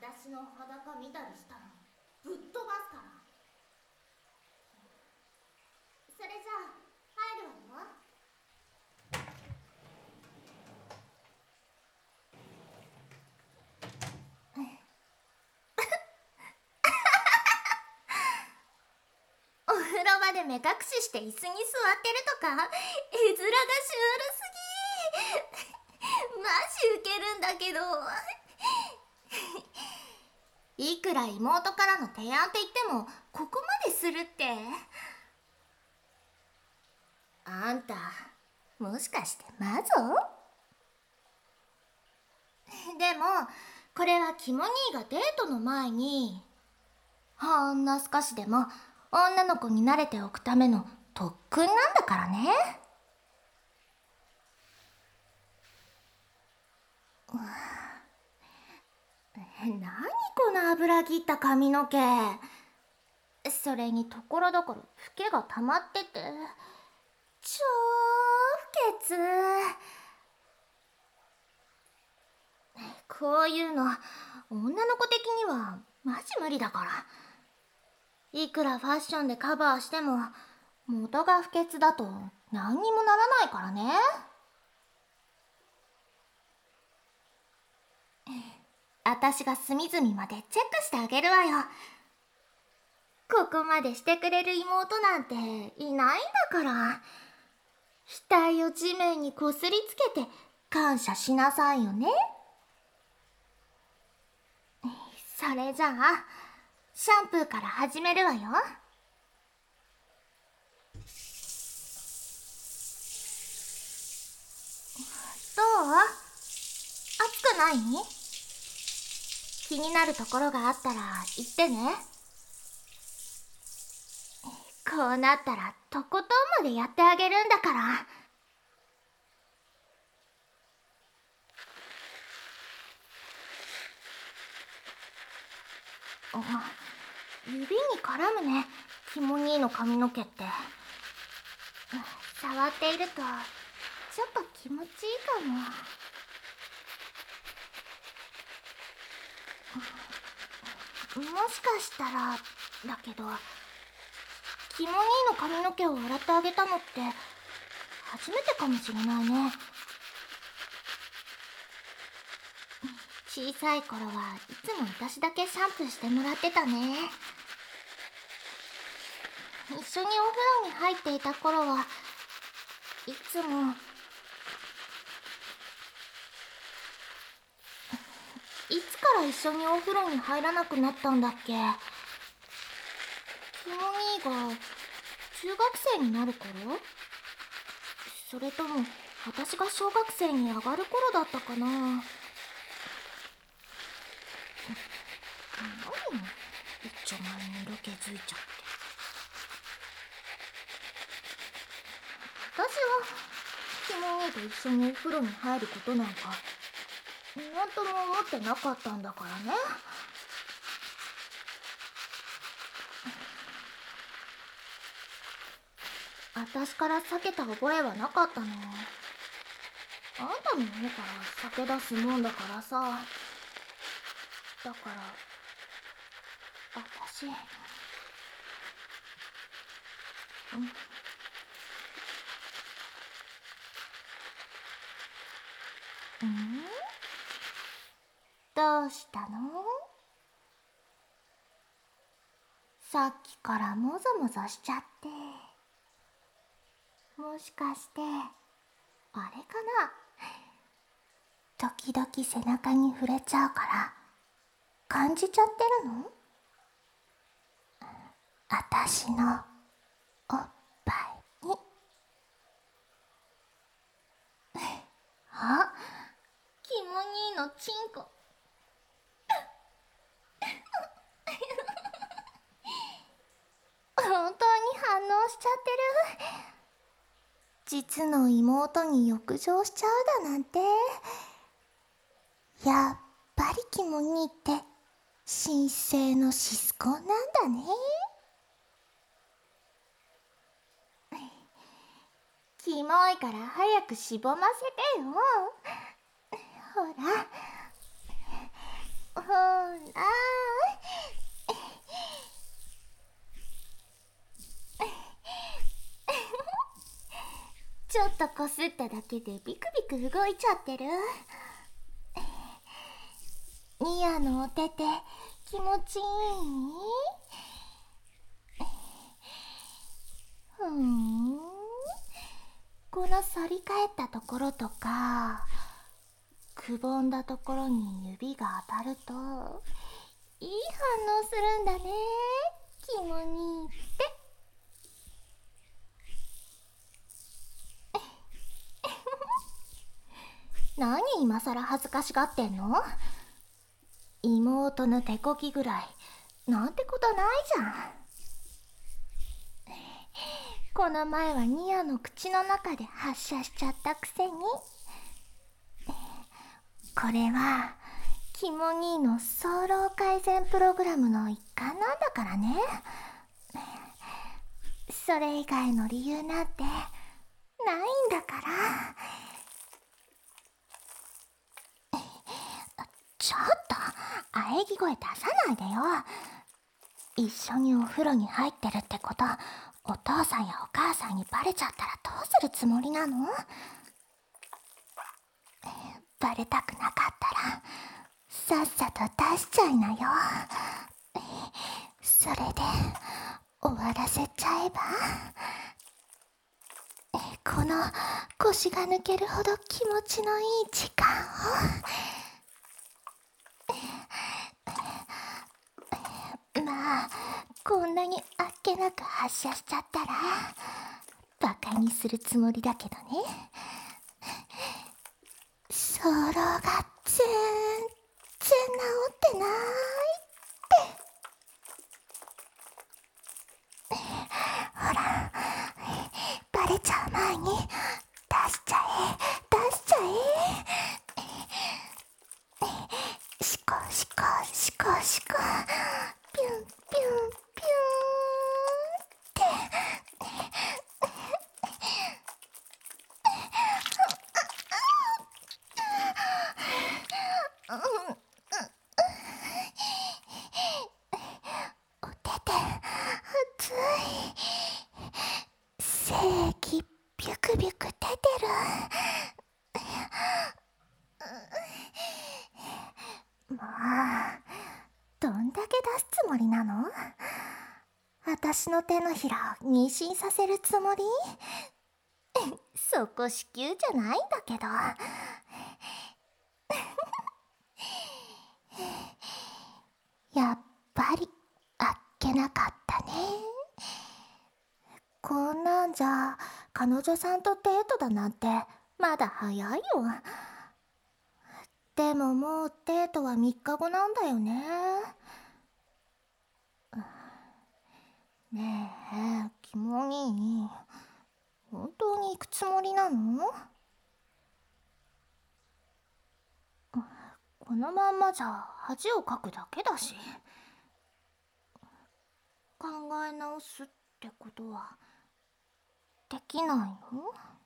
私の裸見たりしたらぶっ飛ばすから。それじゃあ入るわよ。お風呂場で目隠しして椅子に座ってるとか、絵面がシュールすぎマジウケるんだけどいくら妹からの提案って言ってもここまでするって。あんたもしかして魔女？でもこれはキモ兄がデートの前にほんの少しでも女の子に慣れておくための特訓なんだからね。何この油切った髪の毛。それにところどころフケが溜まってて超不潔。こういうの女の子的にはマジ無理だから。いくらファッションでカバーしても元が不潔だと何にもならないからね。私が隅々までチェックしてあげるわよ。ここまでしてくれる妹なんていないんだから。額を地面にこすりつけて感謝しなさいよね。それじゃあシャンプーから始めるわよ。どう？熱くない？気になるところがあったら言ってね。こうなったらとことんまでやってあげるんだから。指に絡むね、キモ兄の髪の毛って。触っているとちょっと気持ちいいかも。もしかしたらだけど、キモ兄の髪の毛を洗ってあげたのって初めてかもしれないね。小さい頃はいつも私だけシャンプーしてもらってたね。一緒にお風呂に入っていた頃はいつもいつから一緒にお風呂に入らなくなったんだっけ。キモ兄が中学生になる頃？それとも私が小学生に上がる頃だったかな。何一丁前に色気づいちゃって。私はキモ兄と一緒にお風呂に入ることなんかなんとも思ってなかったんだからね。私から避けた覚えはなかったの。あんたの方から酒出すもんだからさ。だから私どうしたの？さっきからもぞもぞしちゃって。もしかしてあれかな。時々背中に触れちゃうから感じちゃってるの？あたしのおっぱいに。あ、キモ兄のチンコ本当に反応しちゃってる。実の妹に浴場しちゃうだなんて。やっぱりキモ兄って神聖のシスコンなんだね。キモいから早くしぼませてよ。ほらほらちょっとこすっただけでビクビク動いちゃってる。ニアのお手手気持ちいい？この反り返ったところとかくぼんだところに指が当たるといい反応するんだね。キモニーって。何今さら恥ずかしがってんの？妹の手こきぐらいなんてことないじゃん。この前はニアの口の中で発射しちゃったくせに。これはキモ兄の早漏改善プログラムの一環なんだからね。それ以外の理由なんてないんだから。ちょっと喘ぎ声出さないでよ。一緒にお風呂に入ってるってことお父さんやお母さんにバレちゃったらどうするつもりなの？バレたくなかったらさっさと出しちゃいなよ。それで終わらせちゃえば。この腰が抜けるほど気持ちのいい時間を。まあこんなにあっけなく発射しちゃったらバカにするつもりだけどね。ソロが全然治ってないって。ほらバレちゃう前に出しちゃえ。シコシコシコシコピュンピュンピュンってお手手熱い。精液ビュクビュク出てる。もうどんだけ出すつもりなの？私の手のひらを妊娠させるつもり？そこ子宮じゃないんだけど。やっぱりあっけなかったね。こんなんじゃ彼女さんとデートだなんてまだ早いよ。でももうデートは3日後なんだよね。ねえキモ兄、本当に行くつもりなの？このまんまじゃ恥をかくだけだし。考え直すってことはできないの？